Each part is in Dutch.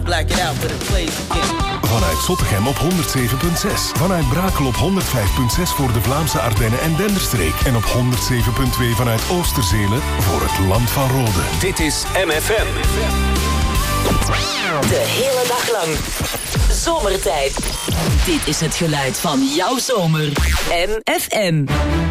black it out, but it plays again. Vanuit Zottegem op 107.6. Vanuit Brakel op 105.6 voor de Vlaamse Ardennen en Denderstreek. En op 107.2 vanuit Oosterzele voor het Land van Rode. Dit is MFM. De hele dag lang. Zomertijd. Dit is het geluid van jouw zomer. MFM.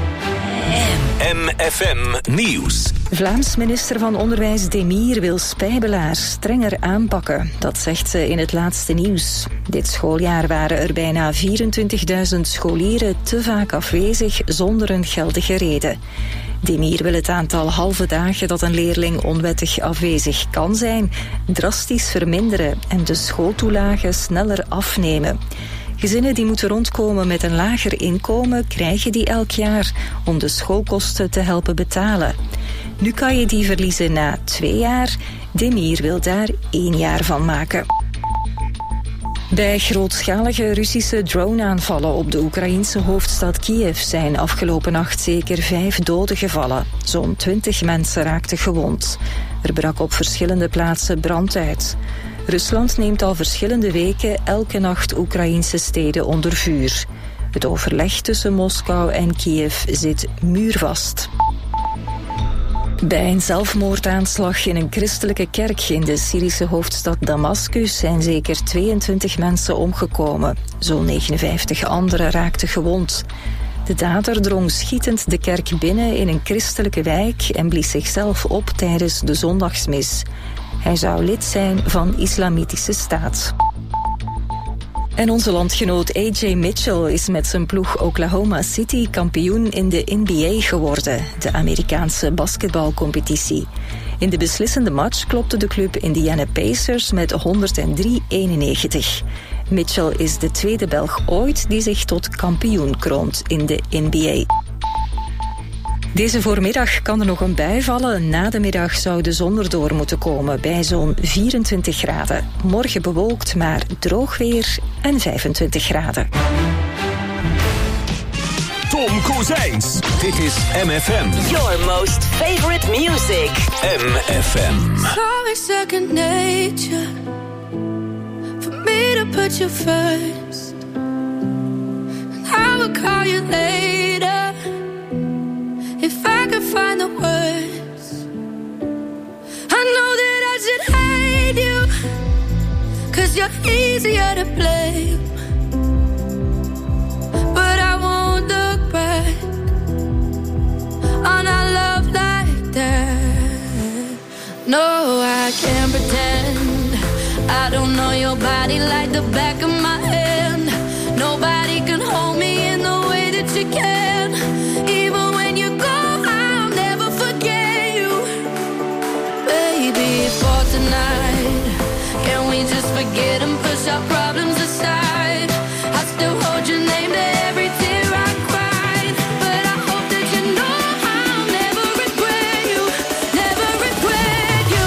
MFM Nieuws. Vlaams minister van Onderwijs Demir wil spijbelaars strenger aanpakken. Dat zegt ze in het laatste nieuws. Dit schooljaar waren er bijna 24.000 scholieren te vaak afwezig zonder een geldige reden. Demir wil het aantal halve dagen dat een leerling onwettig afwezig kan zijn drastisch verminderen en de schooltoelagen sneller afnemen. Gezinnen die moeten rondkomen met een lager inkomen krijgen die elk jaar om de schoolkosten te helpen betalen. Nu kan je die verliezen na 2 jaar. Demir wil daar 1 jaar van maken. Bij grootschalige Russische drone-aanvallen op de Oekraïense hoofdstad Kiev zijn afgelopen nacht zeker 5 doden gevallen. Zo'n 20 mensen raakten gewond. Er brak op verschillende plaatsen brand uit. Rusland neemt al verschillende weken elke nacht Oekraïense steden onder vuur. Het overleg tussen Moskou en Kiev zit muurvast. Bij een zelfmoordaanslag in een christelijke kerk in de Syrische hoofdstad Damascus zijn zeker 22 mensen omgekomen. Zo'n 59 anderen raakten gewond. De dader drong schietend de kerk binnen in een christelijke wijk en blies zichzelf op tijdens de zondagsmis. Hij zou lid zijn van Islamitische Staat. En onze landgenoot A.J. Mitchell is met zijn ploeg Oklahoma City kampioen in de NBA geworden, de Amerikaanse basketbalcompetitie. In de beslissende match klopte de club Indiana Pacers met 103-91. Mitchell is de tweede Belg ooit die zich tot kampioen kroont in de NBA. Deze voormiddag kan er nog een bui vallen. Na de middag zou de zon erdoor moeten komen bij zo'n 24 graden. Morgen bewolkt, maar droog weer en 25 graden. Tom Kozijns. Dit is MFM. Your most favorite music. MFM. Sorry, second nature. For me to put you first. And I will call you later. If I could find the words. I know that I should hate you, 'cause you're easier to blame. But I won't look back on our love like that. No, I can't pretend I don't know your body like the back of my hand. Nobody can hold me in the way that you can. Even when you go, I'll never forget you. Baby, for tonight, can we just forget and push our problems aside? I still hold your name to every tear I cried. But I hope that you know I'll never regret you. Never regret you.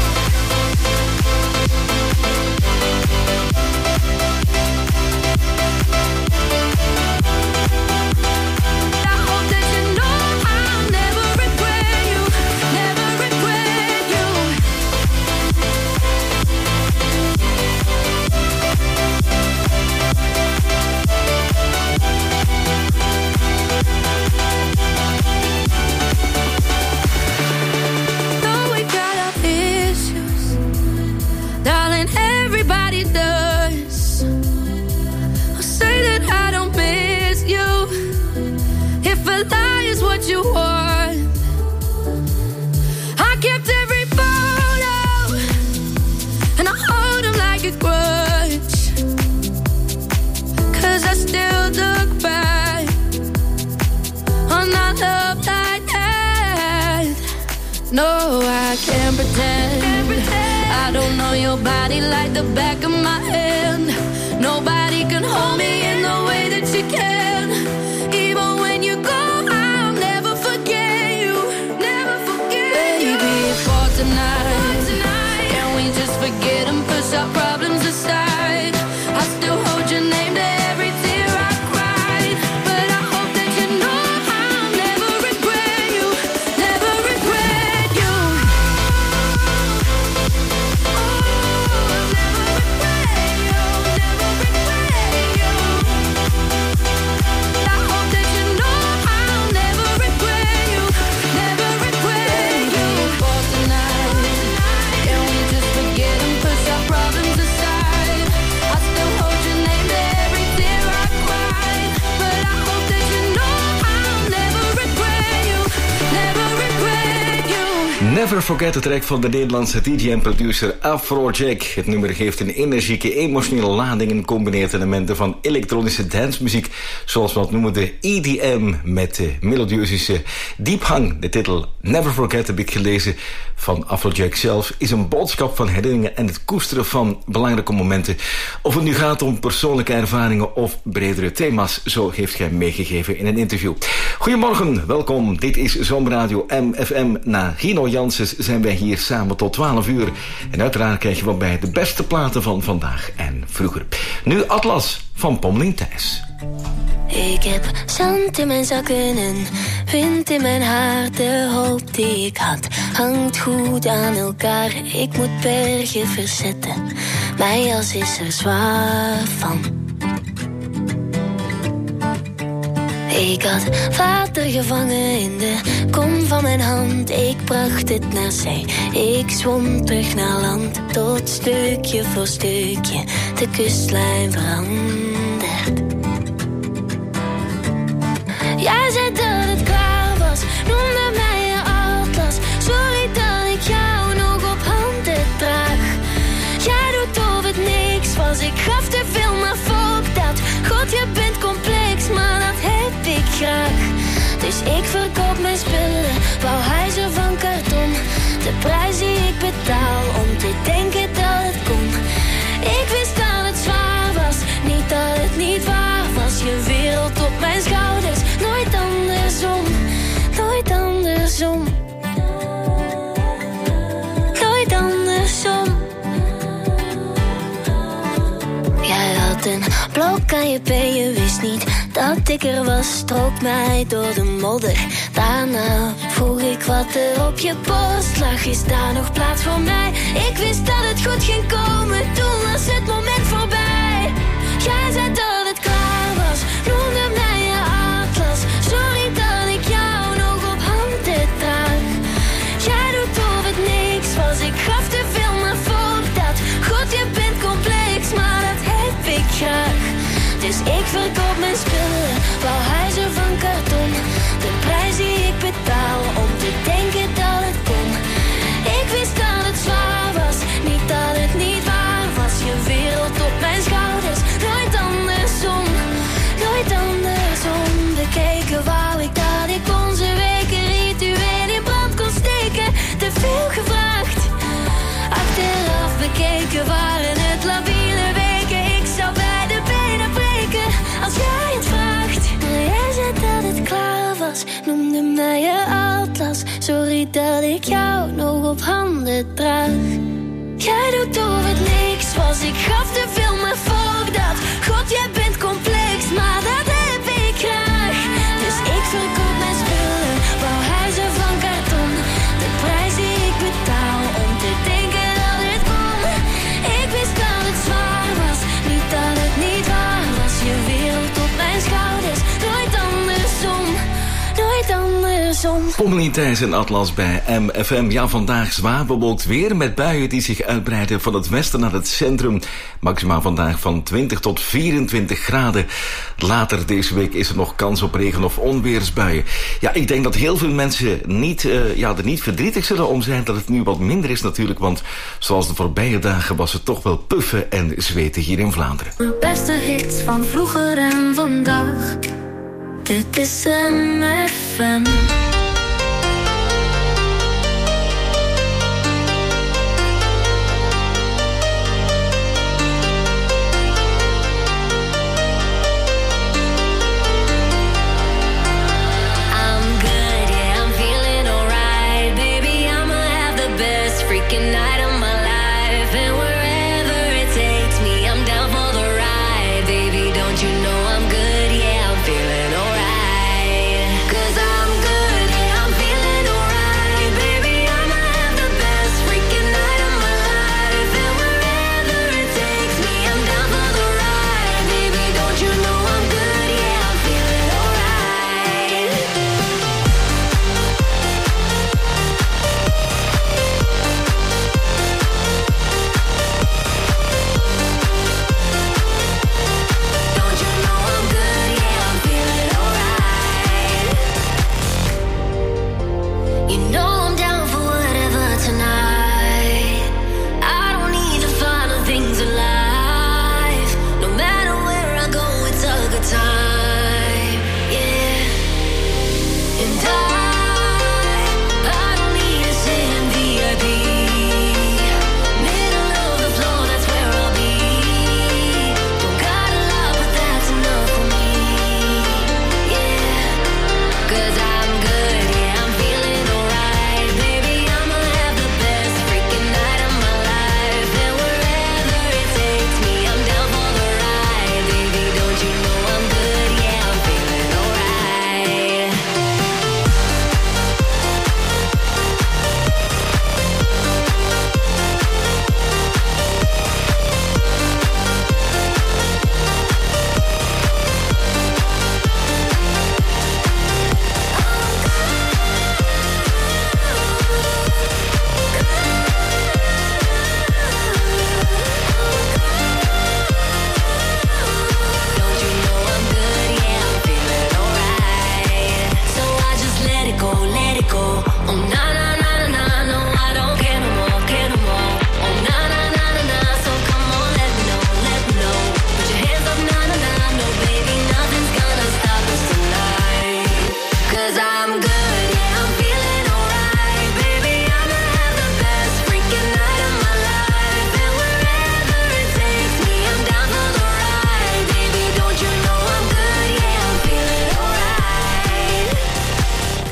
You want. I kept every photo and I hold them like a grudge, 'cause I still look back on our love like that. No, I can't pretend I don't know your body like the back of my hand. Nobody can hold me in the way that you can. Even when you go, tonight, can we just forget and push our problems aside? I still hold your name to every tear I cried. But I hope that you know I'll never regret you. Never regret you. Oh, never Never Forget, de track van de Nederlandse DJ en producer Afrojack. Het nummer geeft een energieke, emotionele lading en combineert elementen van elektronische dancemuziek, zoals we dat noemen de EDM, met melodieuze diepgang. De titel Never Forget, heb ik gelezen van Afrojack zelf, is een boodschap van herinneringen en het koesteren van belangrijke momenten. Of het nu gaat om persoonlijke ervaringen of bredere thema's, zo heeft hij meegegeven in een interview. Goedemorgen, welkom. Dit is Zomerradio MFM. Na Gino Janssens zijn wij hier samen tot 12 uur. En uiteraard krijg je wat bij de beste platen van vandaag en vroeger. Nu Atlas van Pommelien Thijs. Ik heb zand in mijn zakken en wind in mijn haar. De hoop die ik had hangt goed aan elkaar. Ik moet bergen verzetten, mijn jas is er zwaar van. Ik had water gevangen in de kom van mijn hand. Ik bracht het naar zee, ik zwom terug naar land. Tot stukje voor stukje de kustlijn verandert. Jij zei dat het klaar was, noemde mij je atlas. Sorry dat ik jou nog op handen draag. Jij doet of het niks was, ik gaf te veel, maar fuck dat. God, je bent complex, maar dat heb ik graag. Dus ik verkoop mijn spullen, bouw huizen van karton. De prijs die ik betaal om te denken dat het kon. Ik wist dat het zwaar was, niet dat het niet waar was. Je wereld op mijn schouders, nooit andersom, nooit andersom. Nooit andersom. Jij had een blok aan je been, je wist niet dat ik er was. Strook mij door de modder, daarna vroeg ik wat er op je borst lag. Is daar nog plaats voor mij? Ik wist dat het goed ging komen, toen was het moment voorbij. Jij zei dat het klaar was, noemde mij je atlas. Sorry dat ik jou nog op handen draag. Jij doet of het niks was, ik gaf te veel, maar fuck dat. God, je bent complex, maar dat heb ik graag. Dus ik verkoop mijn spullen, bouw huizen van karton. De prijs die ik betaal om te denken dat het kon. Ik wist dat het zwaar was, niet dat het niet waar was. Je wereld op mijn schouders, nooit andersom, nooit andersom. Bekeken wou ik dat ik onze weken ritueel in brand kon steken. Te veel gevraagd, achteraf bekeken waren het labiele weken. Ik zou bij de benen breken als jij het vraagt. Maar jij zei dat het klaar was, noemde mij je atlas. Sorry dat ik jou nog op handen draag. Jij doet of het niks was, ik gaf te veel, maar fuck dat. God, jij bent complex, maar dat heb ik graag. Dus ik verkoop mijn spullen, bouw huizen van karton. De prijs die ik betaal om te denken dat het kon. Ik wist dat het zwaar was, niet dat het niet waar was. Je wereld op mijn schouders, nooit andersom, nooit andersom. Pommelien Thijs en Atlas bij MFM. Ja, vandaag zwaar bewolkt weer met buien die zich uitbreiden van het westen naar het centrum. Maximaal vandaag van 20 tot 24 graden. Later deze week is er nog kans op regen- of onweersbuien. Ja, ik denk dat heel veel mensen er niet verdrietig zullen om zijn dat het nu wat minder is natuurlijk. Want zoals de voorbije dagen was het toch wel puffen en zweten hier in Vlaanderen. De beste hits van vroeger en vandaag. Dit is MFM. You know I'm good, yeah, I'm feeling alright. 'Cause I'm good.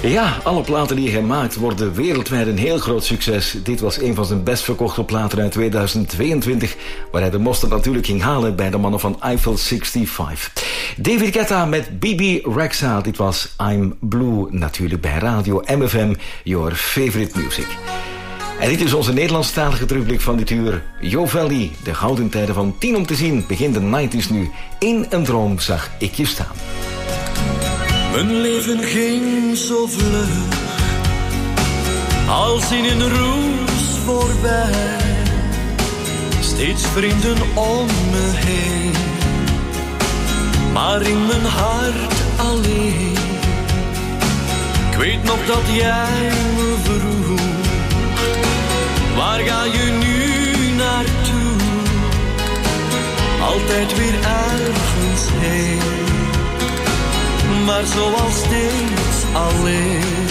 Ja, alle platen die hij maakt worden wereldwijd een heel groot succes. Dit was een van zijn best verkochte platen uit 2022... waar hij de mosterd natuurlijk ging halen bij de mannen van Eiffel 65. David Guetta met Bibi Rexha. Dit was I'm Blue, natuurlijk bij Radio MFM, your favorite music. En dit is onze Nederlandstalige terugblik van dit uur. Jo Valley, de gouden tijden van 10 om te zien, begin de 90's nu. In een droom zag ik je staan. Mijn leven ging zo vlug, als in een roes voorbij. Steeds vrienden om me heen, maar in mijn hart alleen. Ik weet nog dat jij me vroeg, waar ga je nu naartoe? Altijd weer ergens heen, maar zoals steeds alleen.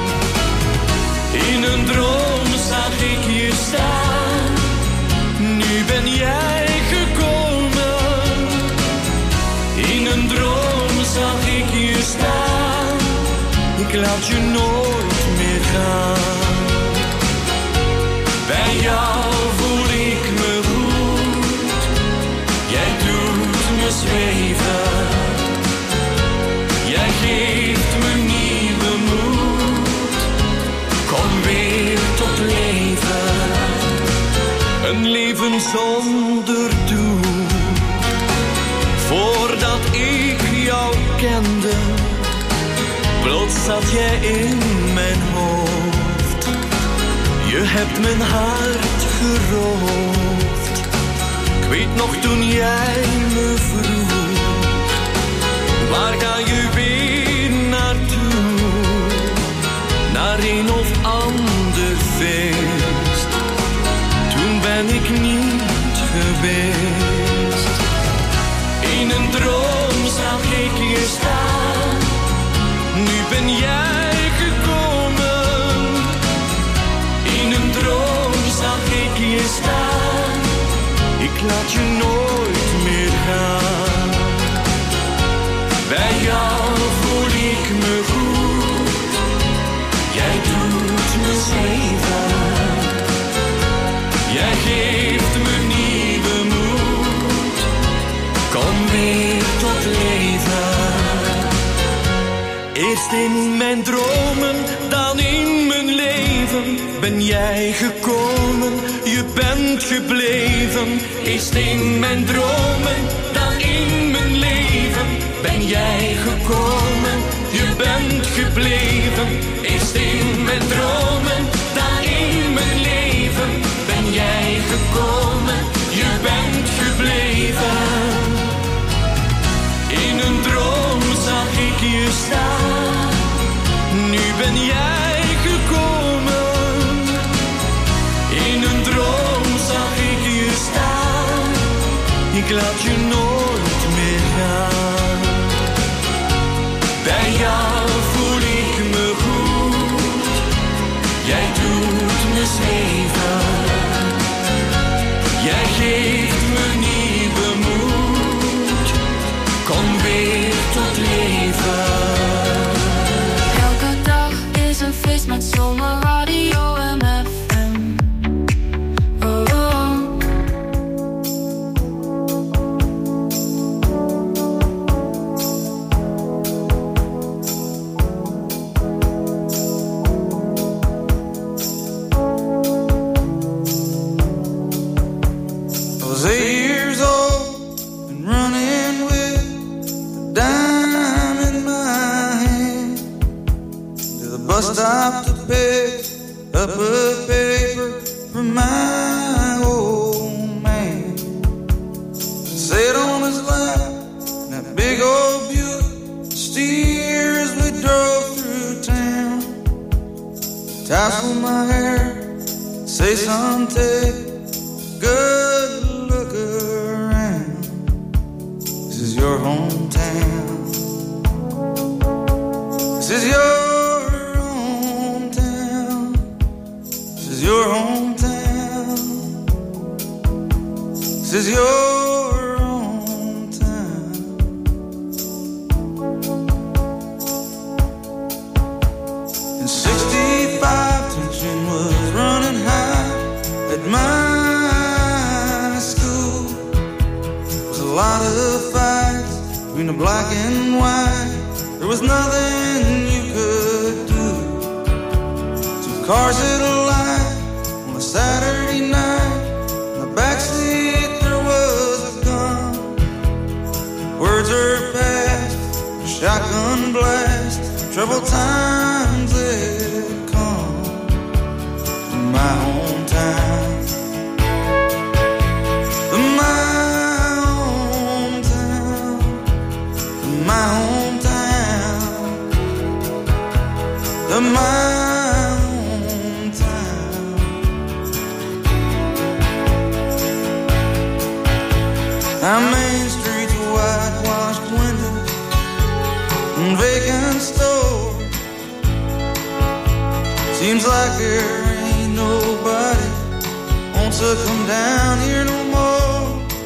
In een droom zag ik je staan, nu ben jij gekomen. In een droom zag ik je staan, ik laat je nooit meer gaan. Bij jou voel ik me goed, jij doet me zweven. Jij geeft me nieuwe moed, kom weer tot leven. Een leven zonder doel. Voordat ik jou kende, plots zat jij in mijn hoofd. Je hebt mijn hart geroofd. Ik weet nog toen jij me vroeg, waar ga je weer naartoe? Naar een of ander feest. Toen ben ik niet geweest. In een droom zag ik je staan, nu ben jij gekomen. In een droom zag ik je staan, ik laat je nooit meer gaan. Bij jou voel ik me goed, jij doet me zweven. Jij geeft me nieuwe moed, kom weer tot leven. Eerst in mijn dromen, dan in mijn leven. Ben jij gekomen, je bent gebleven. Eerst in mijn dromen, dan in mijn leven. Ben jij gekomen, je bent gebleven. Eerst in mijn dromen, dan in mijn leven. Ben jij gekomen, je bent gebleven. In een droom zag ik je staan, nu ben jij gekomen. In een droom zag ik je staan, ik laat je nooit meer gaan. Bij jou voel ik me goed, jij doet me zweven. Jij geeft me nieuwe moed, kom weer tot leven. Elke dag is een feest met Zomerradio MFM. Oh, oh. I was 8 years old and running with a dime in my hand to the bus stop to pick up a paper from my old man. Sat on his lap in that big old Buick, steer as we drove through town. Tassel my hair, say son, take good look around. This is your hometown. This is your hometown. This is your hometown. This is your hometown. lot of fights between the black and white. There was nothing you could do. Two cars that aligned on a Saturday night. In the backseat there was a gun. Words are past, a shotgun blast. Troubled times that come to my hometown. My hometown. Our main streets, whitewashed windows and vacant stores. Seems like there ain't nobody wants to come down here no more.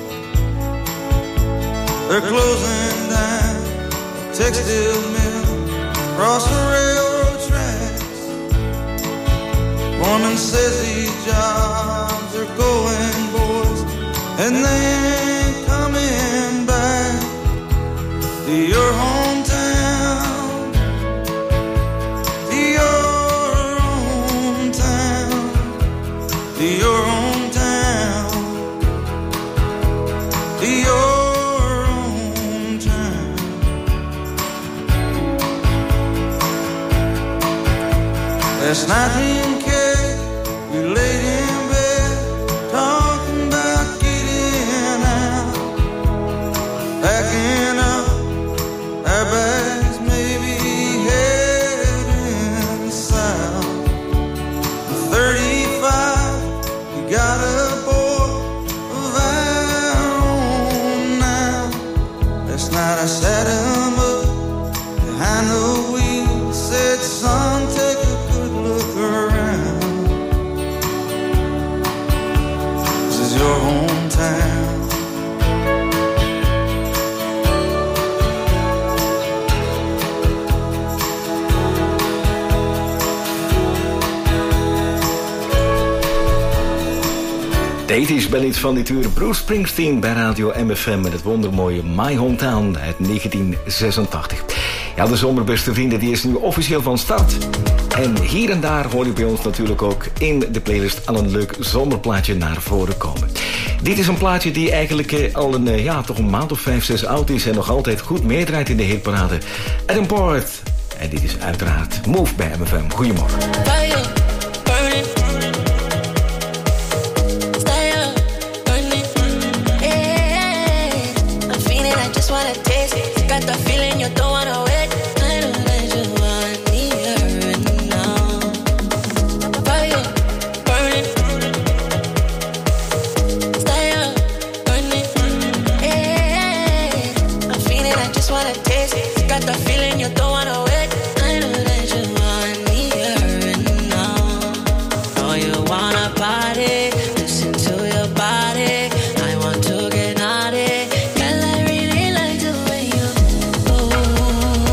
They're closing down a textile mill across the railroad tracks. Foreman says these jobs are going, boys, and they ain't coming back to your hometown, to your hometown, to your hometown, to your last night me and Kay, we laid in bed, talking about getting out, packing up our bags, maybe heading south. 35, we got a boy of our own now. Last night I sat him up behind the wheel, said, son, take a look around. This is your hometown. Dit is wel iets van dit uur. Bruce Springsteen bij Radio MFM met het wondermooie My Hometown uit 1986. Ja, de zomer, beste vrienden, die is nu officieel van start. En hier en daar hoor je bij ons natuurlijk ook in de playlist al een leuk zomerplaatje naar voren komen. Dit is een plaatje die eigenlijk al toch een maand of 5, 6 oud is en nog altijd goed meedraait in de hitparade. Adam Port. En dit is uiteraard Move bij MFM. Goedemorgen. Oh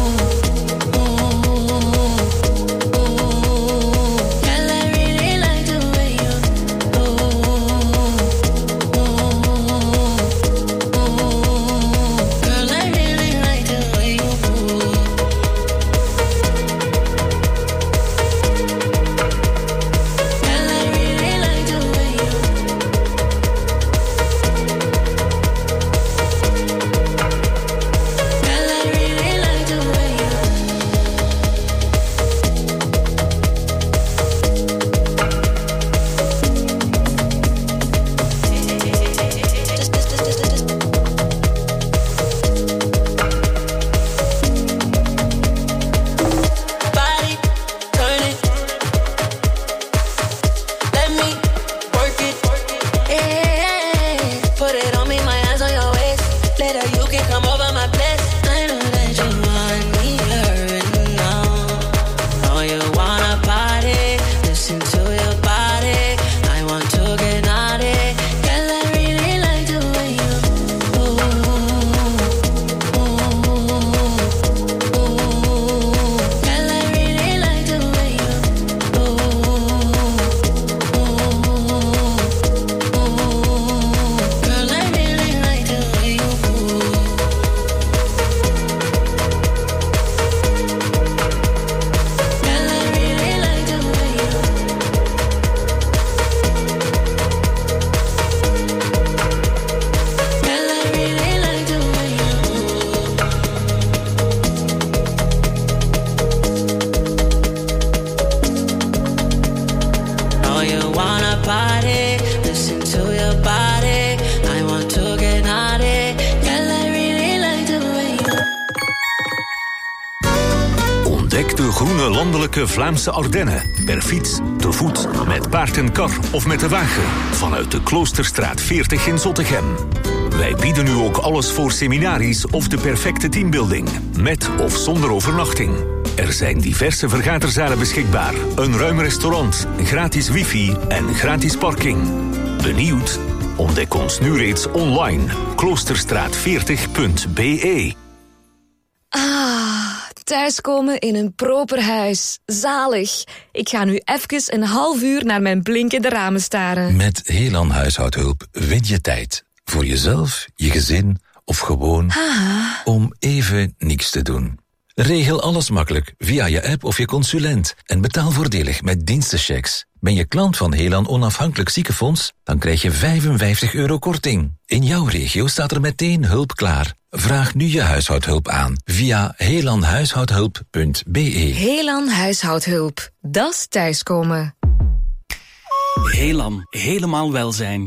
lange landelijke Vlaamse Ardennen. Per fiets, te voet, met paard en kar of met de wagen. Vanuit de Kloosterstraat 40 in Zottegem. Wij bieden nu ook alles voor seminaries of de perfecte teambuilding. Met of zonder overnachting. Er zijn diverse vergaderzalen beschikbaar. Een ruim restaurant, gratis wifi en gratis parking. Benieuwd? Ontdek ons nu reeds online. Kloosterstraat40.be. Thuiskomen in een proper huis. Zalig. Ik ga nu even een half uur naar mijn blinkende ramen staren. Met Helan Huishoudhulp win je tijd. Voor jezelf, je gezin of gewoon om even niks te doen. Regel alles makkelijk via je app of je consulent en betaal voordelig met dienstenchecks. Ben je klant van Helan Onafhankelijk Ziekenfonds? Dan krijg je €55 korting. In jouw regio staat er meteen hulp klaar. Vraag nu je huishoudhulp aan via helanhuishoudhulp.be. Helan Huishoudhulp. Dat is thuiskomen. Helan, helemaal welzijn.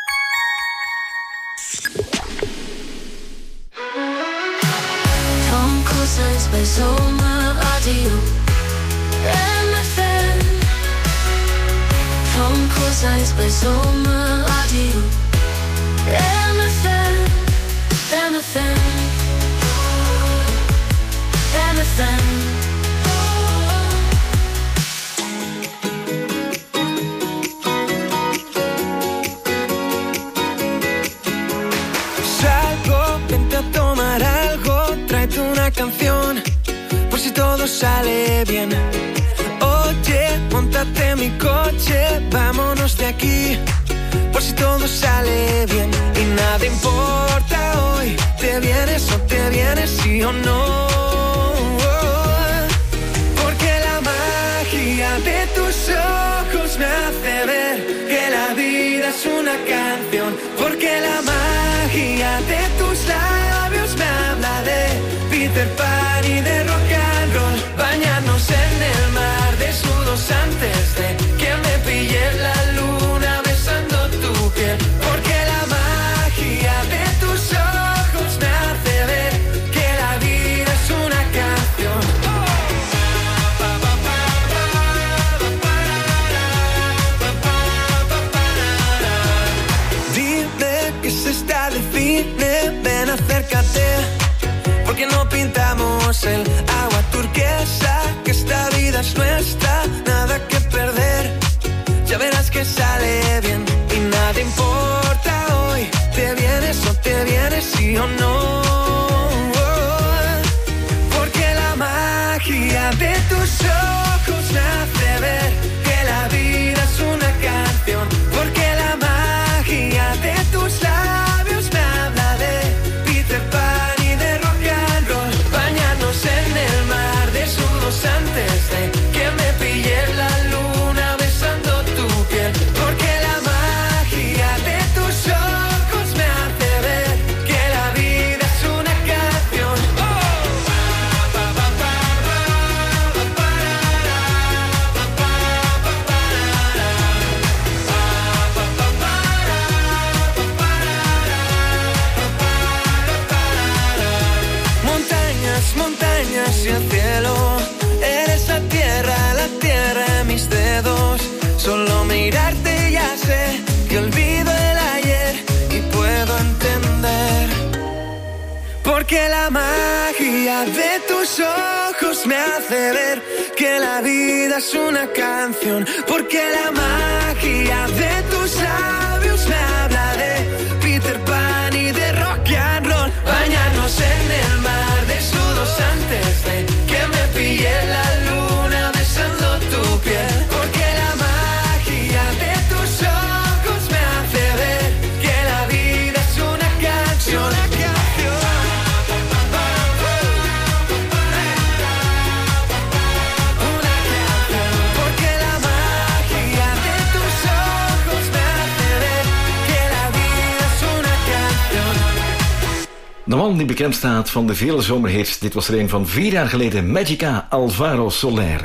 Van Kozijns bij Zomerradio MFM. Van Kozijns bij Zomerradio MFM. MFM. MFM. Salgo, vente a tomar algo, tráete una canción, por si todo sale bien. Oye, móntate en mi coche, vámonos de aquí, por si todo sale bien. Y nada importa hoy, te vienes o te vienes, sí o no. Porque la magia de tus ojos me hace ver que la vida es una canción. Porque la magia de tus labios me habla de Peter Pan y de rock and roll. Bañarnos en el mar desnudos antes de que me pille la luna besando tu piel. Porque la magia de tus ojos me hace ver que la vida es una canción. Dime que se está de cine, ven acércate, porque no pintamos el agua turquesa, que esta vida es nuestra, nada que perder, ya verás que sale bien. Y nada importa hoy, te vienes o te vienes, sí o no. Porque la magia de tus ojos me hace ver que la vida es una canción. Porque la magia de tus labios me habla de Peter Pan y de rock and roll. Bañarnos en el mar desnudos antes de que me pille la luna besando tu piel. Porque la magia de tus ojos me hace ver que la vida es una canción. Montañas, montañas y el cielo, eres la tierra en mis dedos. Solo mirarte ya sé que olvido el ayer y puedo entender. Porque la magia de tus ojos me hace ver que la vida es una canción. Porque la magia de tus labios me habla de Peter Pan y de rock and roll. Bañarnos en el mar desnudos antes de que me pille la luna besando tu piel. Porque la magia de tus ojos me hace ver que la vida es una canción. Una canción. Porque la magia de tus ojos me hace ver que la vida es una canción. De man die bekend staat van de vele zomerhits. Dit was er een van 4 jaar geleden. Magica, Alvaro Soler.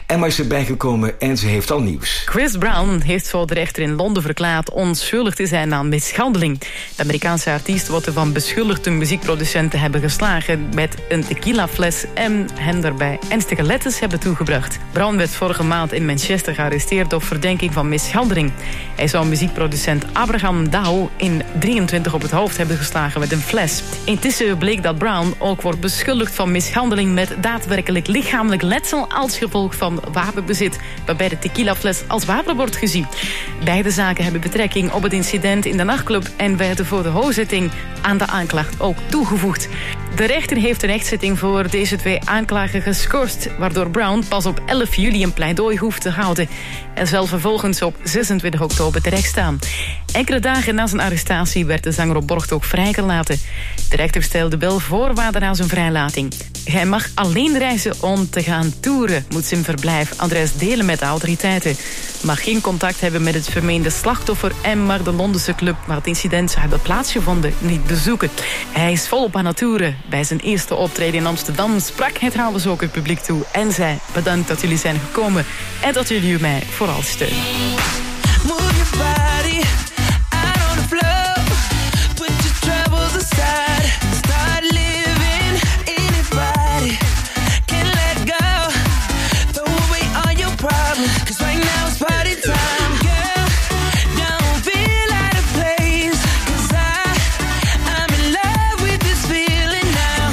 Emma is erbij gekomen en ze heeft al nieuws. Chris Brown heeft voor de rechter in Londen verklaard onschuldig te zijn aan mishandeling. De Amerikaanse artiest wordt ervan beschuldigd de muziekproducent te hebben geslagen met een tequilafles en hen daarbij ernstige letters hebben toegebracht. Brown werd vorige maand in Manchester gearresteerd op verdenking van mishandeling. Hij zou muziekproducent Abraham Dow in 23 op het hoofd hebben geslagen met een fles. Intussen bleek dat Brown ook wordt beschuldigd van mishandeling met daadwerkelijk lichamelijk letsel als gevolg van wapenbezit, waarbij de tequilafles als wapen wordt gezien. Beide zaken hebben betrekking op het incident in de nachtclub en werden voor de hoorzitting aan de aanklacht ook toegevoegd. De rechter heeft een rechtszitting voor deze twee aanklagen geschorst, waardoor Brown pas op 11 juli een pleidooi hoeft te houden en zal vervolgens op 26 oktober terechtstaan. Enkele dagen na zijn arrestatie werd de zanger op borg ook vrijgelaten. De rechter stelde wel voorwaarden aan zijn vrijlating. Hij mag alleen reizen om te gaan toeren, moet zijn verblijf adres delen met de autoriteiten. Mag geen contact hebben met het vermeende slachtoffer en mag de Londense club waar het incident zou hebben plaatsgevonden niet bezoeken. Hij is volop aan het toeren. Bij zijn eerste optreden in Amsterdam sprak hij trouwens ook het publiek toe en zei: bedankt dat jullie zijn gekomen en dat jullie mij vooral steunen. Move your body out on the floor. Put your troubles aside. Start living. Anybody can let go. Throw away all your problems. 'Cause right now it's party time. Girl, don't feel out of place. 'Cause I'm in love with this feeling now.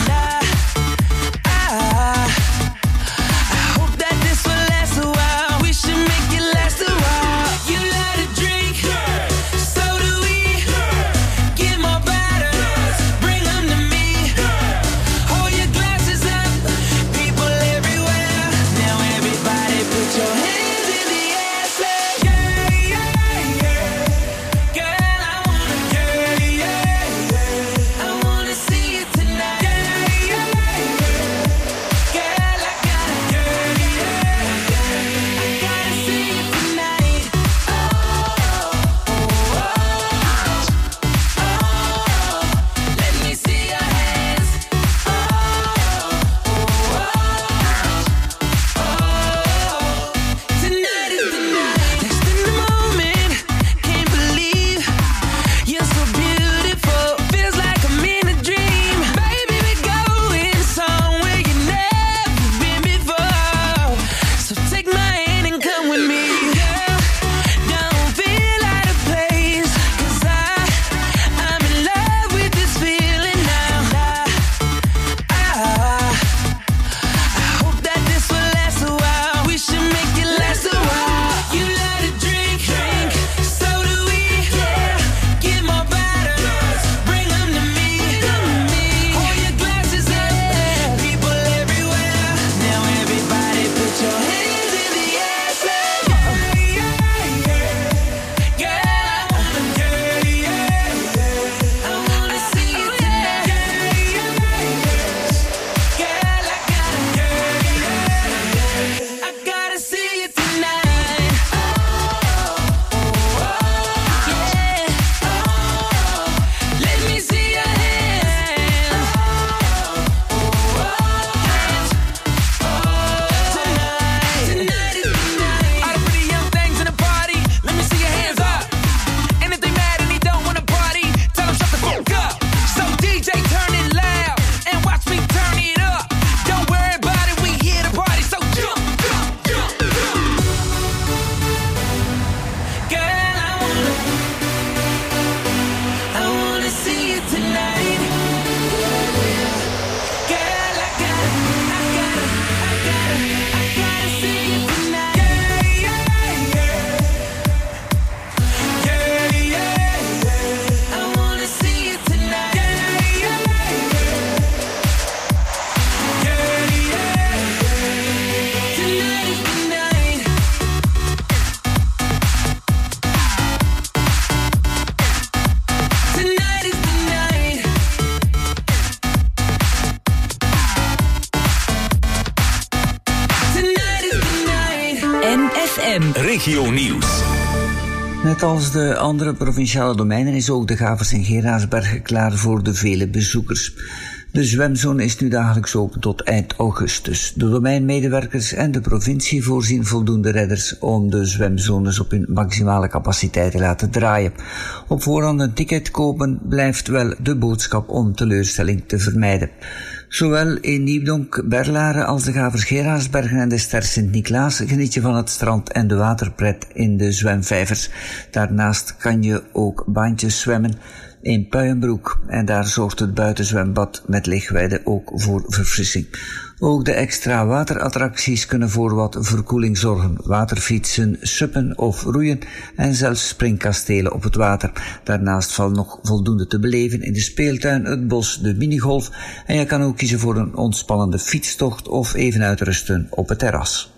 I hope that this will last a while. We should make it last a while. You love to drink, so do we. Get more bottles, bring them to me. Hold your glasses up, people everywhere. Now everybody put your hands in the air, say yeah, yeah, yeah. Girl, I wanna see you tonight. Yeah, yeah, yeah. Girl, I gotta see you tonight. Let me see your hands. Tonight is the night. Next in the moment, can't believe you're so beautiful. Feels like I'm in a dream. Baby, we're going somewhere you've never been before. So take my hand and come with me. Girl, don't feel out of place. 'Cause I'm in love with this feeling now. I hope that this will last a while. We should make it last a while. You love to drink, so do we. Get more bottles, bring them to me. Hold your glasses up, people everywhere. Now everybody put your hands in the air, say yeah, yeah, yeah. Girl, I wanna see you tonight. Girl, I gotta see you tonight. Yeah. Let me see your hands. Tonight is the night. All the pretty young things in the party, let me see your hands up. And if they mad and they don't wanna party, tell them shut the fuck up. So DJ, turn it loud and watch me turn it up. Don't worry about it, we here to party, so jump, jump, jump, jump. Girl, I wanna see you tonight. Girl, I gotta see you tonight. Yeah, yeah, yeah. Yeah, yeah, yeah. I wanna see you tonight. Yeah, yeah, yeah. Yeah, yeah, yeah. Tonight is the night. Tonight is the night. Tonight is the night. NFM. Regio Nieuws. Net als de andere provinciale domeinen is ook de Gavers en Geraardsberg klaar voor de vele bezoekers. De zwemzone is nu dagelijks open tot eind augustus. De domeinmedewerkers en de provincie voorzien voldoende redders om de zwemzones op hun maximale capaciteit te laten draaien. Op voorhand een ticket kopen blijft wel de boodschap om teleurstelling te vermijden. Zowel in Nieuwdonk, Berlaren als de Gavers Gerardsbergen en de Ster Sint-Niklaas geniet je van het strand en de waterpret in de zwemvijvers. Daarnaast kan je ook baantjes zwemmen in Puijenbroek en daar zorgt het buitenzwembad met lichtweide ook voor verfrissing. Ook de extra waterattracties kunnen voor wat verkoeling zorgen. Waterfietsen, suppen of roeien en zelfs springkastelen op het water. Daarnaast valt nog voldoende te beleven in de speeltuin, het bos, de minigolf en je kan ook kiezen voor een ontspannende fietstocht of even uitrusten op het terras.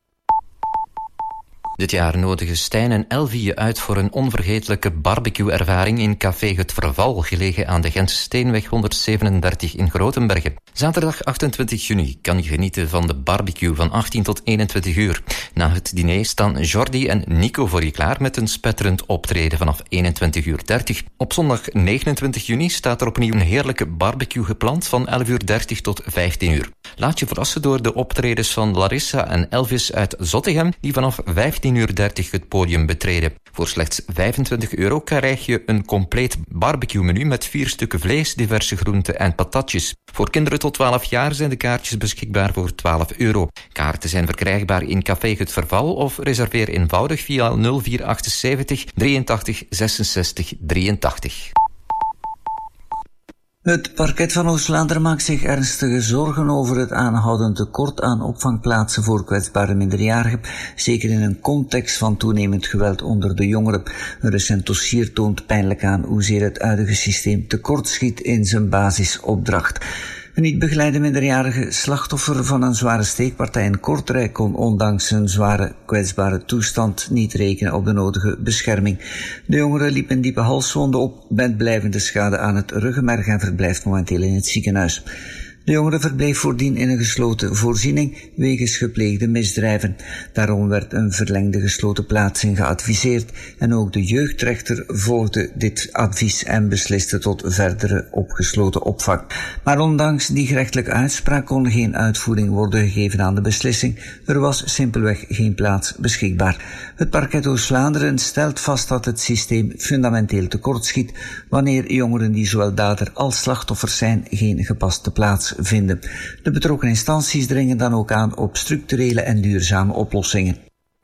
Dit jaar nodigen Stijn en Elvie je uit voor een onvergetelijke barbecue-ervaring in Café Het Verval, gelegen aan de Gentse Steenweg 137 in Grotenbergen. Zaterdag 28 juni kan je genieten van de barbecue van 18 tot 21 uur. Na het diner staan Jordi en Nico voor je klaar met een spetterend optreden vanaf 21:30 uur. Op zondag 29 juni staat er opnieuw een heerlijke barbecue gepland van 11:30 tot 15 uur. Laat je verrassen door de optredens van Larissa en Elvis uit Zottegem, die vanaf 15:30 het podium betreden. Voor slechts €25 krijg je een compleet barbecue-menu met 4 stukken vlees, diverse groenten en patatjes. Voor kinderen tot 12 jaar zijn de kaartjes beschikbaar voor €12. Kaarten zijn verkrijgbaar in Café Het Verval of reserveer eenvoudig via 0478 83 66 83. Het parket van Oost-Vlaanderen maakt zich ernstige zorgen over het aanhoudend tekort aan opvangplaatsen voor kwetsbare minderjarigen, zeker in een context van toenemend geweld onder de jongeren. Een recent dossier toont pijnlijk aan hoezeer het huidige systeem tekortschiet in zijn basisopdracht. Een niet begeleide minderjarige slachtoffer van een zware steekpartij in Kortrijk kon ondanks zijn zware kwetsbare toestand niet rekenen op de nodige bescherming. De jongere liep een diepe halswonde op met blijvende schade aan het ruggenmerg en verblijft momenteel in het ziekenhuis. De jongere verbleef voordien in een gesloten voorziening wegens gepleegde misdrijven. Daarom werd een verlengde gesloten plaatsing geadviseerd en ook de jeugdrechter volgde dit advies en besliste tot verdere opgesloten opvang. Maar ondanks die gerechtelijke uitspraak kon geen uitvoering worden gegeven aan de beslissing. Er was simpelweg geen plaats beschikbaar. Het parket Oost-Vlaanderen stelt vast dat het systeem fundamenteel tekortschiet wanneer jongeren die zowel dader als slachtoffers zijn geen gepaste plaats vinden. De betrokken instanties dringen dan ook aan op structurele en duurzame oplossingen.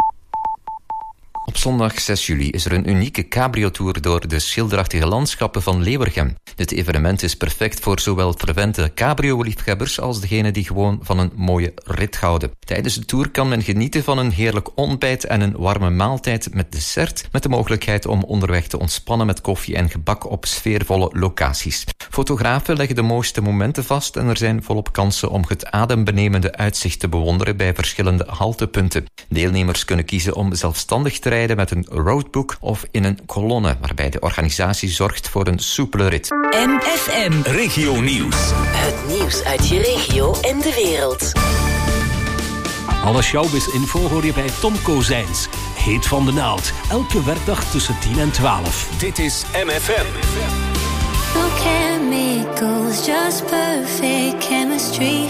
Op zondag 6 juli is er een unieke cabrio-tour door de schilderachtige landschappen van Leeuwergem. Dit evenement is perfect voor zowel verwende cabrio-liefhebbers als degenen die gewoon van een mooie rit houden. Tijdens de tour kan men genieten van een heerlijk ontbijt en een warme maaltijd met dessert, met de mogelijkheid om onderweg te ontspannen met koffie en gebak op sfeervolle locaties. Fotografen leggen de mooiste momenten vast en er zijn volop kansen om het adembenemende uitzicht te bewonderen bij verschillende haltepunten. Deelnemers kunnen kiezen om zelfstandig te rijden met een roadbook of in een kolonne, waarbij de organisatie zorgt voor een soepele rit. MFM Regio Nieuws. Het nieuws uit je regio en de wereld. Alle showbiz-info hoor je bij Tom Kozijns. Heet van de naald. Elke werkdag tussen 10 en 12. Dit is MFM. No chemicals, just perfect chemistry.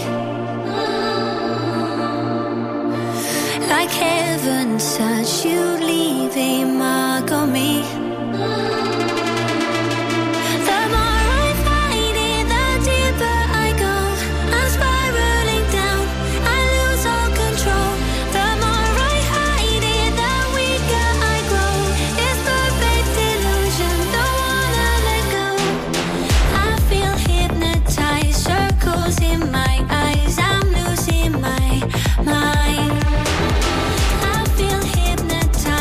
Like heaven touch, you leave a mark on me. The more I find it, the deeper I go. I'm spiraling down, I lose all control. The more I hide it, the weaker I grow. It's perfect illusion, don't wanna let go. I feel hypnotized, circles in my eyes. I'm losing my mind. I feel hypnotized.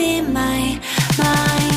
in my mind.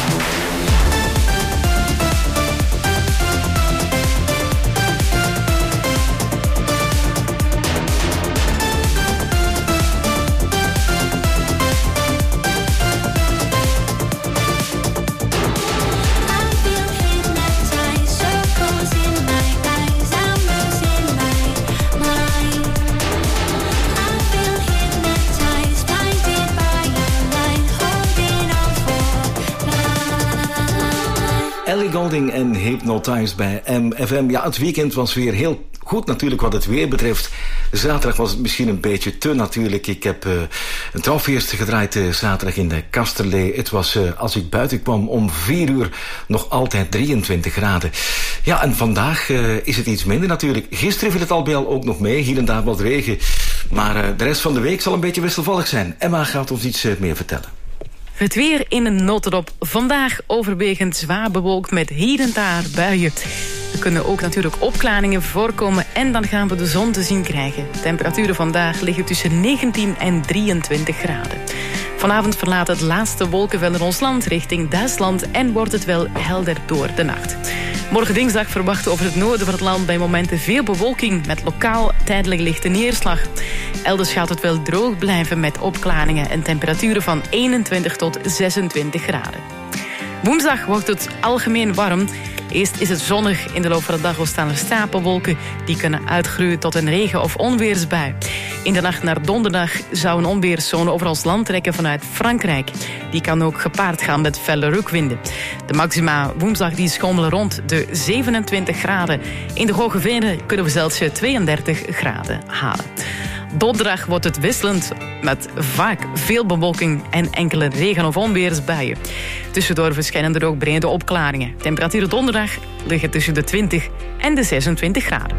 Ellie Goulding en Hypnotize bij MFM. Ja, het weekend was weer heel goed natuurlijk wat het weer betreft. Zaterdag was het misschien een beetje te natuurlijk. Ik heb een trouwfeest gedraaid zaterdag in de Kasterlee. Het was, als ik buiten kwam om 4 uur, nog altijd 23 graden. Ja, en vandaag is het iets minder natuurlijk. Gisteren viel het al bij al ook nog mee, hier en daar wat regen. Maar de rest van de week zal een beetje wisselvallig zijn. Emma gaat ons iets meer vertellen. Het weer in een notendop. Vandaag overwegend zwaar bewolkt met hier en daar buien. Er kunnen ook natuurlijk opklaringen voorkomen en dan gaan we de zon te zien krijgen. Temperaturen vandaag liggen tussen 19 en 23 graden. Vanavond verlaat het laatste wolkenveld ons land richting Duitsland en wordt het wel helder door de nacht. Morgen dinsdag verwachten we over het noorden van het land bij momenten veel bewolking met lokaal tijdelijk lichte neerslag. Elders gaat het wel droog blijven met opklaringen en temperaturen van 21 tot 26 graden. Woensdag wordt het algemeen warm. Eerst is het zonnig. In de loop van de dag ontstaan er stapelwolken die kunnen uitgroeien tot een regen- of onweersbui. In de nacht naar donderdag zou een onweerszone over ons land trekken vanuit Frankrijk. Die kan ook gepaard gaan met felle rukwinden. De maxima woensdag die schommelen rond de 27 graden. In de Hoge Venen kunnen we zelfs 32 graden halen. Donderdag wordt het wisselend met vaak veel bewolking en enkele regen- of onweersbuien. Tussendoor verschijnen er ook brede opklaringen. Temperaturen donderdag liggen tussen de 20 en de 26 graden.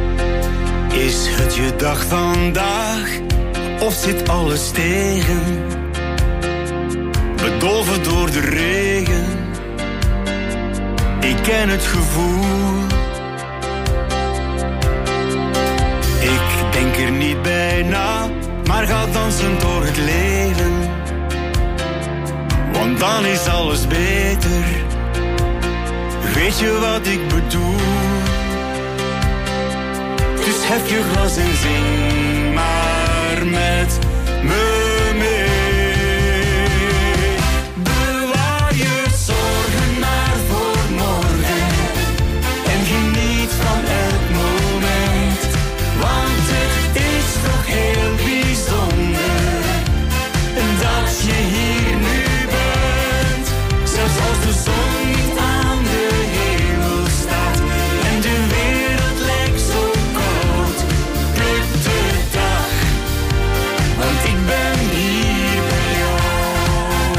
Is het je dag vandaag of zit alles tegen? Bedolven door de regen. Ik ken het gevoel. Ik denk er niet bij na, maar ga dansen door het leven. Want dan is alles beter. Weet je wat ik bedoel? Dus hef je glas en zing maar met me mee. Bewaar je zorgen maar voor morgen en geniet van elk moment. Want het is toch heel bijzonder dat je hier nu bent. Zelfs als de zon niet aan de hemel staat en de wereld lijkt zo koud, pluk de dag, want ik ben hier bij jou.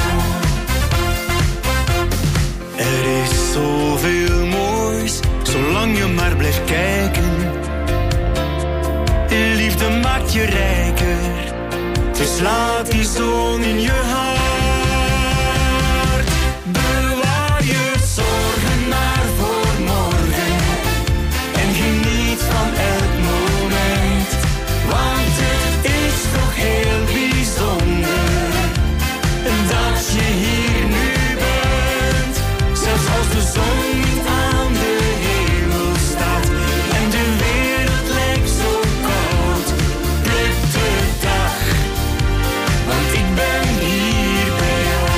Er is zoveel moois, zolang je maar blijft kijken. Liefde maakt je rijker, dus laat die zon in je hart. Bewaar je zorgen maar voor morgen en geniet van elk moment. Want het is toch heel bijzonder dat je hier nu bent. Zelfs als de zon niet aan de hemel staat en de wereld lijkt zo koud, pluk de dag, want ik ben hier bij jou.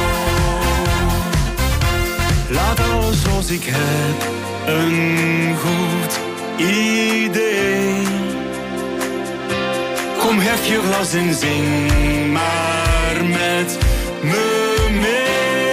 Laat alles zoals ik heb een goed idee. Kom, hef je glas en zing maar met me mee.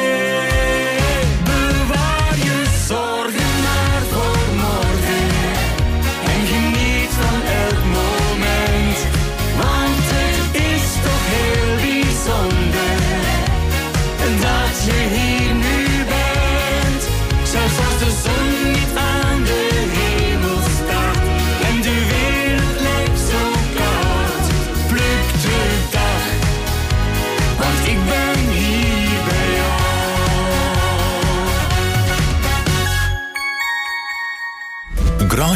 Bewaar je zorgen maar voor morgen en geniet van elk moment. Want het is toch heel bijzonder dat je hier nu bent. Zelfs als de zon niet aan de hemel staat en de wereld lijkt zo koud, pluk de dag, want ik ben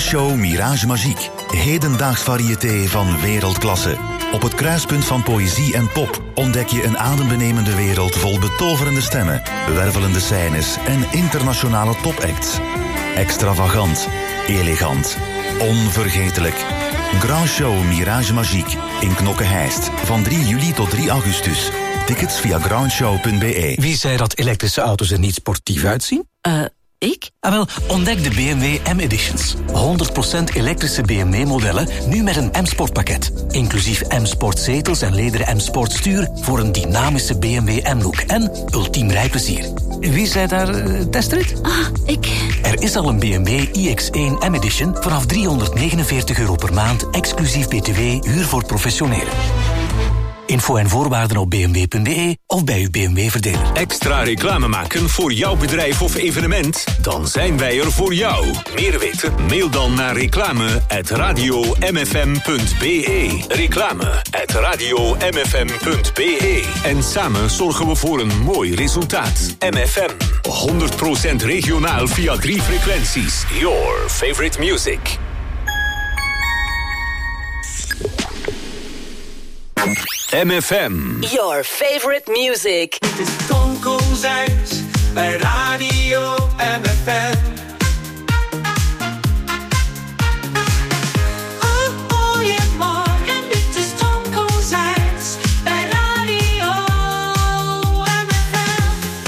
Show Mirage Magique. Hedendaags variété van wereldklasse. Op het kruispunt van poëzie en pop ontdek je een adembenemende wereld vol betoverende stemmen, wervelende scènes en internationale topacts. Extravagant, elegant, onvergetelijk. Grand Show Mirage Magique in Knokke-Heist van 3 juli tot 3 augustus. Tickets via grandshow.be. Wie zei dat elektrische auto's er niet sportief uitzien? Ik? Wel, ontdek de BMW M-Editions. 100% elektrische BMW-modellen, nu met een M-Sport pakket. Inclusief M-Sport zetels en lederen M-Sport stuur voor een dynamische BMW M-look en ultiem rijplezier. Wie zei daar testrit? Ik. Er is al een BMW iX1 M-Edition vanaf €349 per maand, exclusief BTW, huur voor professionelen. Info en voorwaarden op bmw.be of bij uw BMW-verdeler. Extra reclame maken voor jouw bedrijf of evenement? Dan zijn wij er voor jou. Meer weten? Mail dan naar reclame@radiomfm.be. Reclame@radiomfm.be. En samen zorgen we voor een mooi resultaat. MFM. 100% regionaal via 3 frequenties. Your favorite music. MFM. Your favorite music. Dit is Tom Kozijns bij Radio MFM. Goeiemorgen, dit is Tom Kozijns bij Radio MFM.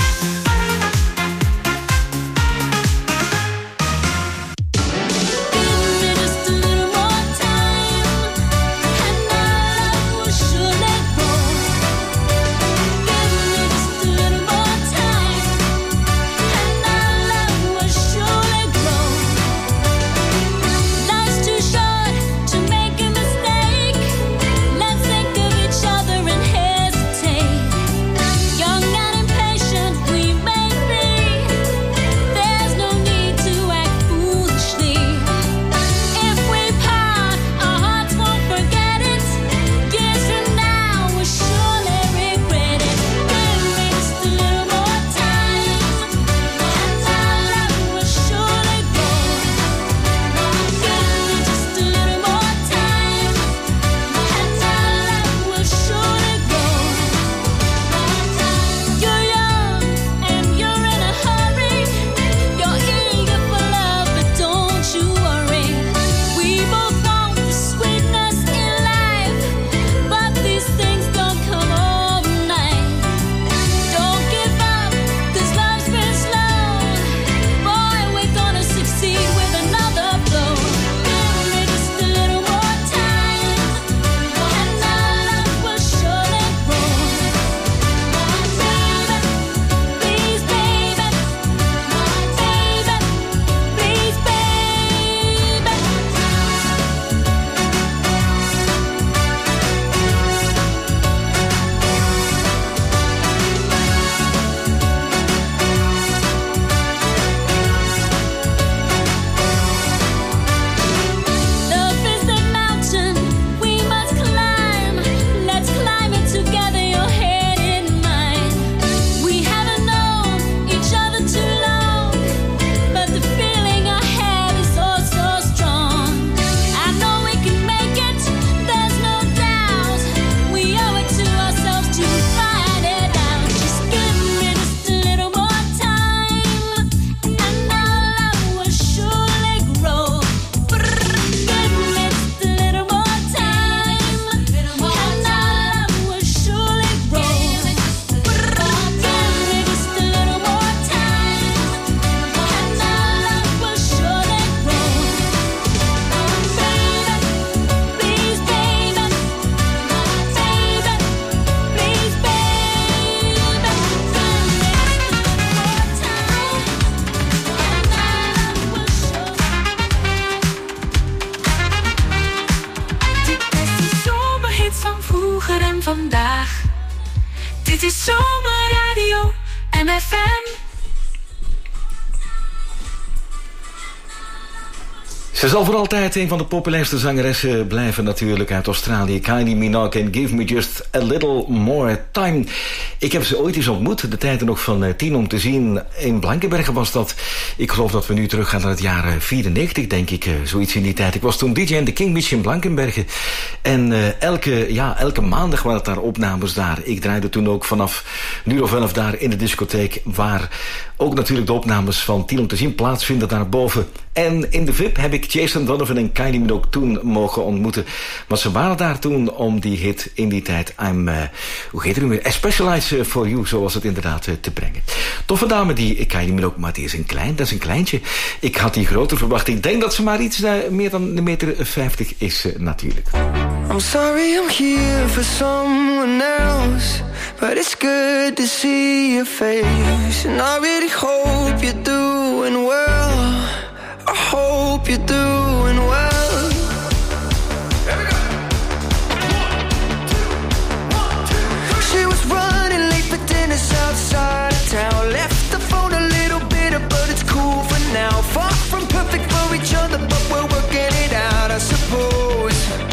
vandaag. Dit is Zomerradio MFM. Ze zal voor altijd een van de populairste zangeressen blijven natuurlijk uit Australië. Kylie Minogue en Give Me Just a Little More Time. Ik heb ze ooit eens ontmoet, de tijden nog van 10 om te zien. In Blankenbergen was dat. Ik geloof dat we nu teruggaan naar het jaar 94, denk ik. Zoiets in die tijd. Ik was toen DJ in de King Beach in Blankenbergen. En elke maandag waren het daar opnames daar. Ik draaide toen ook vanaf een uur of 11 daar in de discotheek, waar ook natuurlijk de opnames van 10 om te zien plaatsvinden daarboven. En in de VIP heb ik Jason Donovan en Kylie Minogue toen mogen ontmoeten. Maar ze waren daar toen om die hit in die tijd. Hoe heet het nu weer? A Specialized for You, zo was het inderdaad te brengen. Toffe dame die Kylie Minogue, maar die is dat is een kleintje. Ik had die groter verwacht. Ik denk dat ze maar iets meer dan 1,50 meter is natuurlijk. I'm sorry I'm here for someone else, but it's good to see your face. And I really hope you're doing well. I hope you're doing well. She was running late for dinner outside of town. Left the phone a little bitter, but it's cool for now. Far from perfect for each other, but we're working it out, I suppose.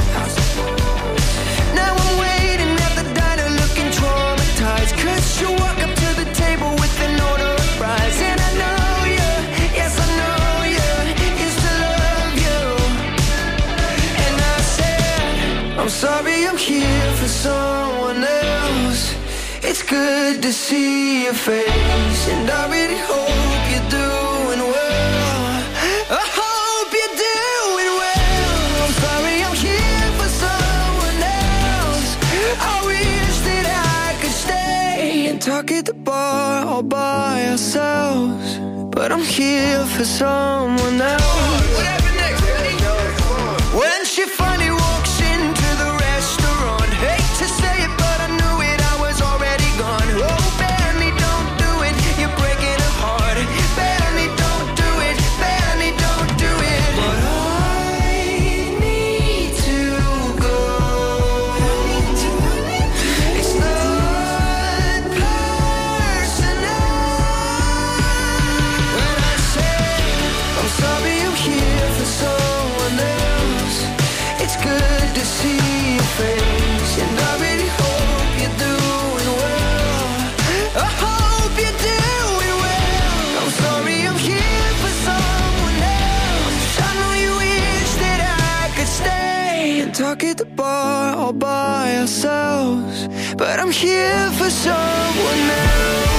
Now I'm waiting at the diner looking traumatized, 'cause you walk up to the table with an order of fries. And I know you, yes I know you, used to love you. And I said, I'm sorry I'm here for someone else. It's good to see your face, and I really hope you're doing well. I hope you're doing well. I'm sorry I'm here for someone else. I wish that I could stay and talk at the bar all by ourselves, but I'm here for someone else. What happened next? When she finally walks into the restaurant, hate to say it, but I knew it, I was already gone. Oh, Benny, don't do it, you're breaking her heart. Benny, don't do it, Benny, don't do it. But I need to go. It's not personal. When I say I'm sorry I'm here for someone else, it's good to see your face, and I really hope you're doing well. I hope you're doing well. I'm sorry I'm here for someone else. I know you wish that I could stay and talk at the bar all by ourselves, but I'm here for someone else.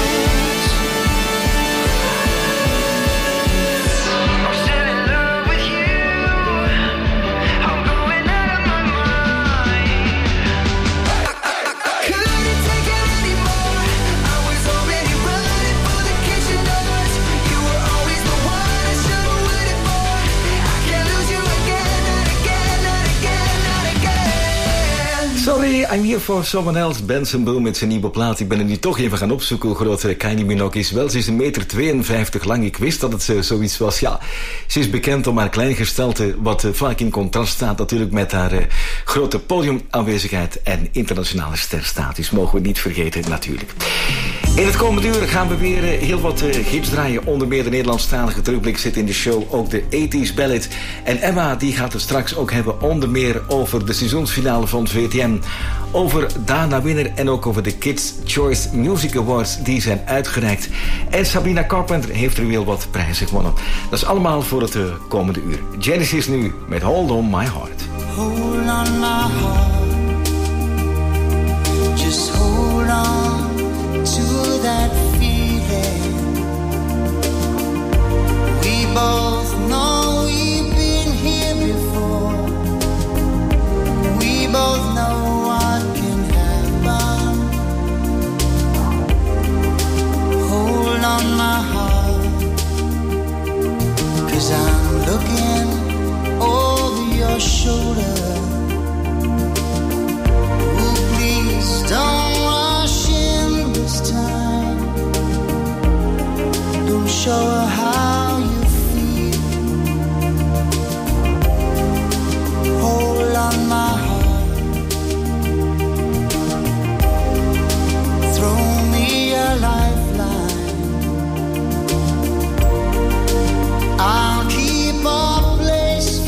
I'm still in love with you. I'm going out of my mind. I couldn't take it anymore. I was already running for the kitchen doors. You were always the one I should have waited for. I can't lose you again, not again, not again, not again. Sorry, I'm here for someone else. Benson Boone met zijn nieuwe plaat. Ik ben er nu toch even gaan opzoeken hoe groot Kylie Minogue is. Wel, ze is 1,52 meter lang. Ik wist dat het zoiets was. Ja, ze is bekend om haar klein gestalte, wat vaak in contrast staat natuurlijk met haar grote podiumaanwezigheid en internationale sterstatus. Mogen we niet vergeten natuurlijk. In het komende uur gaan we weer heel wat hits draaien. Onder meer de Nederlandstalige terugblik zit in de show. Ook de 80s ballad. En Emma die gaat het straks ook hebben onder meer over de seizoensfinale van VTM. Over Dana Winner en ook over de Kids Choice Music Awards die zijn uitgereikt. En Sabrina Carpenter heeft er weer wat prijzen gewonnen. Dat is allemaal voor het komende uur. Genesis nu met Hold On My Heart. Hold on my heart, just hold on to that feeling. We both know we've been here before. We both know what can happen. Hold on my heart, 'cause I'm looking over your shoulder. Oh, please don't rush in this time. Don't show her how you feel. Hold on my heart. Throw me a lifeline. I'll keep a place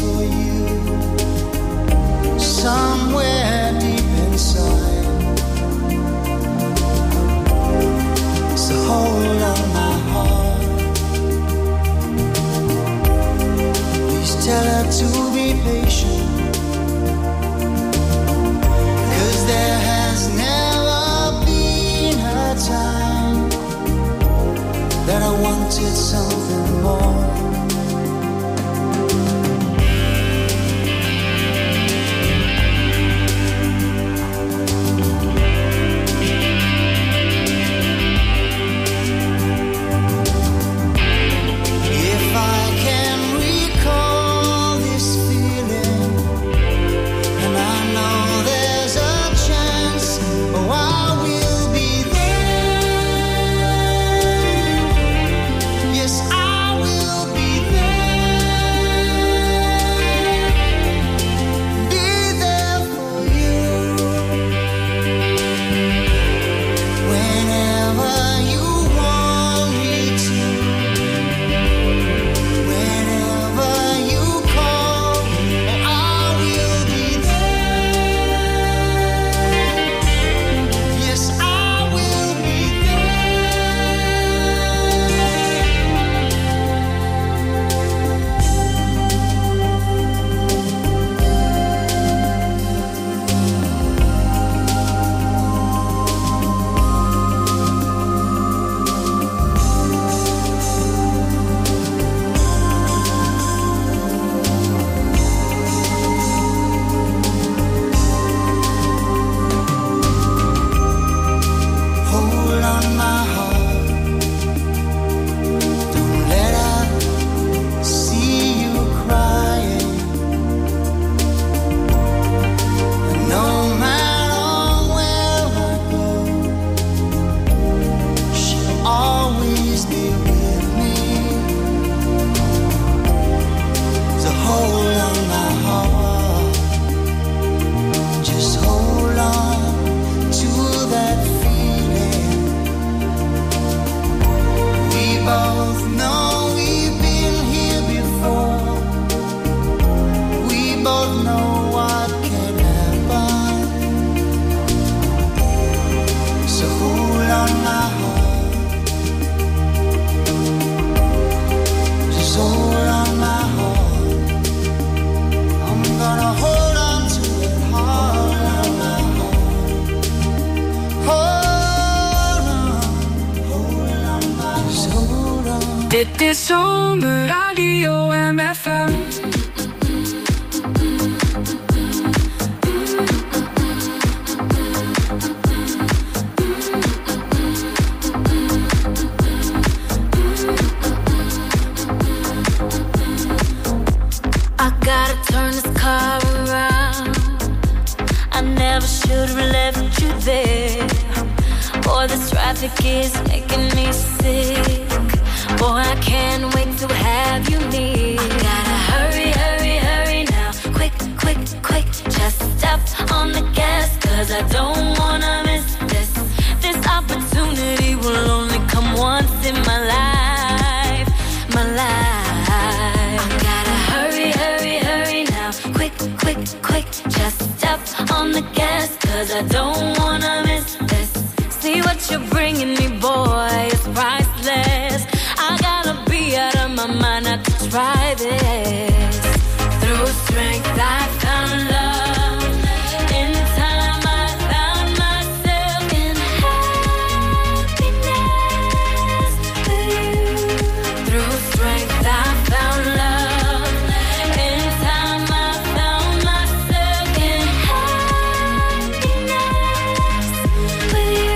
Dit is Zomerradio MFM. I gotta turn this car around. I never should have left you there. Boy, this traffic is making me sick. Boy, I can't wait to have you near. I gotta hurry, hurry, hurry now. Quick, quick, quick. Just step on the gas, 'cause I don't wanna miss this. This opportunity will only come once in my life. My life. I gotta hurry, hurry, hurry now. Quick, quick, quick. Just step on the gas, 'cause I don't wanna miss this. See what you're bringing me, boy, it's priceless. I gotta be out of my mind not to try this. Through strength I found love. In time I found myself in happiness with you. Through strength I found love. In time I found myself in happiness with you.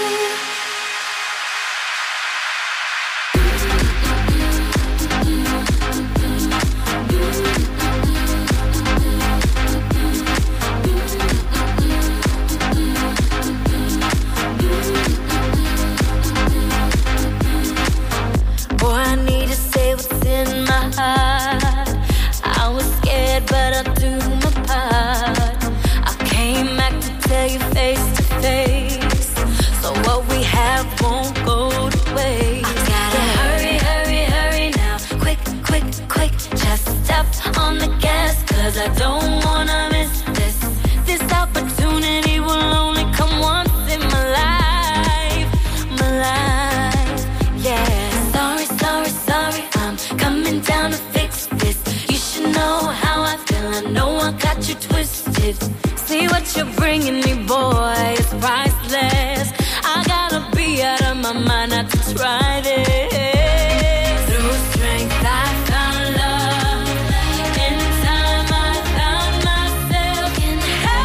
Boy, I need to say what's in my heart. I was scared, but I'll do my part. I came back to tell you face to face. So what we have won't go to waste. I gotta hurry, hurry, hurry now. Quick, quick, quick. Just step on the gas, 'cause I don't wanna miss this. This opportunity will only come once in my life. My life, yeah. Sorry, sorry, sorry, I'm coming down to fix this. You should know how I feel, I know I got you twisted. See what you're bringing me, boy, it's priceless. I gotta be out of my mind not to try this. Through strength I found love. In time I found myself in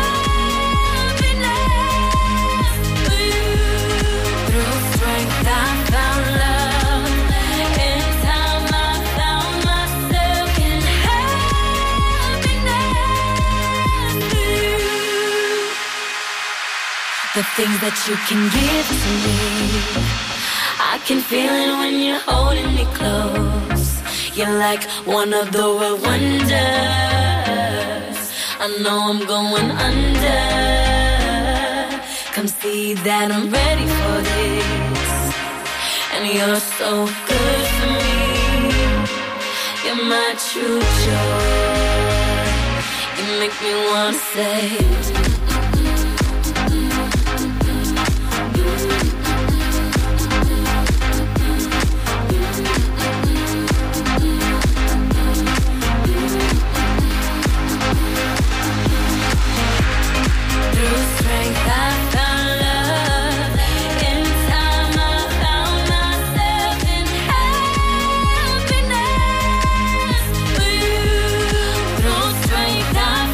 happiness with you. Through strength I found love. In time I found myself in happiness with you. The things that you can give to me, I can feel it when you're holding me close. You're like one of the world wonders. I know I'm going under. Come see that I'm ready for this. And you're so good for me. You're my true joy. You make me wanna say